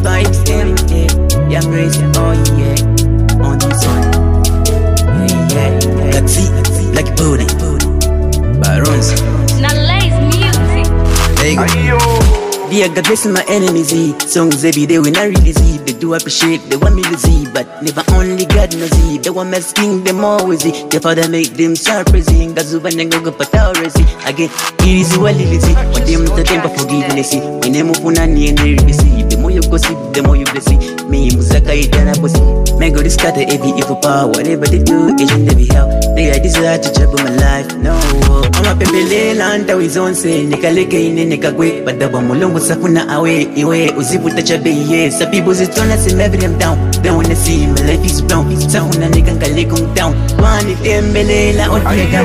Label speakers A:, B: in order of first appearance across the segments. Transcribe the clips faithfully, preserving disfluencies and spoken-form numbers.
A: vibes them, yeah. Yeah, praise, oh yeah. On this one, yeah, yeah, yeah. Like see, like booty, Barons.
B: Now lace music.
A: There you go. Dear God bless my enemies, eh. Songs every day when I release it. They do appreciate, they want me to see, but never only God knows it. They want me asking them always, eh. Their father make them surprising. Gazuba nengo patawresi. Again, it is well easy. When them the temper forgiveness, when them upuna ni and they receive. The more you gossip, the more you bless it. Me Musaka itana bossy. May God scatter every evil power. Whatever they do, it should never help. They are desire to trouble my life. No, I'm a pembele lanta with on say Nikaleke in Nikagwe, but the Bamulongo Safuna away, iwe, Uziputa Chabe, some people sit on us and never them down. They wanna see my life is brown. Sound and they can come down. One if them belela or they got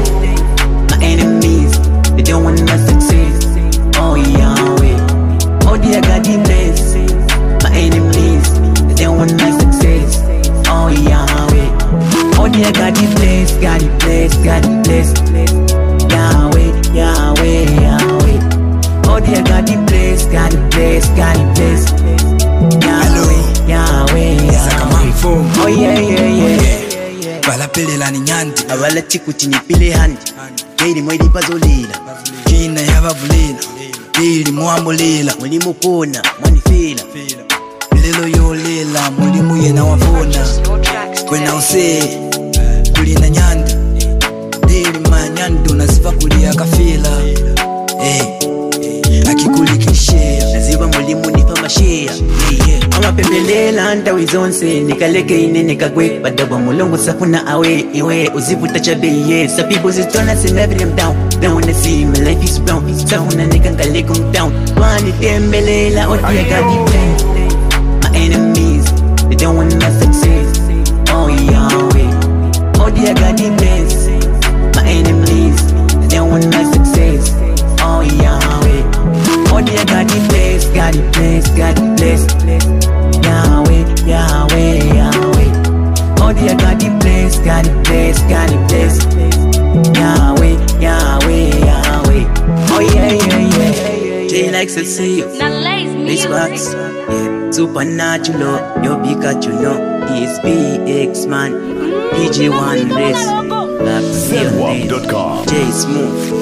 A: my enemies, they don't want my success. Oh Yahweh, oh dear God, he bless my enemies, they don't want my success. Oh Yahweh, oh dear God, he bless, God he bless, God he bless. Yahweh, Yahweh, Yahweh. Oh dear God, he bless, God he bless, God he bless. Yahweh, Yahweh, Yahweh. Oh yeah, yeah, yeah.
C: Bala pele la ninyanti
A: Abala chiku chini pile handi Keiri mwedi pazolila
C: Kina yava vulila Pili muambulila
A: Mwili mukona, mwani fila
C: Lelo yolila, mwili muye na wafona Kwena use, kulina nyanda Dili manyandu, naziva kulia kafila Eh, akikulikishea
A: Naziva mwili munifa mashea Yeah, yeah Ama pembelela anta wizonse Nikaleke ine nikagwe Badaba mulongo safuna awe Iwe uziputa chabe yeah Some people just turn us and never them down They wanna see my life is brown Safuna nikangaleke them down Wani tembelela Oti ya gadi bless My enemies They don't want my success Oh Yahweh Oh dear God he bless My enemies They don't want my success Oh Yahweh Oh dear God he bless God he bless God he bless Yahweh Yahweh Yahweh Oh dear God he bless God he bless God he bless Yahweh Yahweh Yahweh Oh yeah yeah yeah J likes to see you
B: Now lace
A: This box,
B: music.
A: yeah, supernatural, your Pikachu, no, E S P X man, P G one race, Black
D: Zedwap dot com.
A: J Smooth.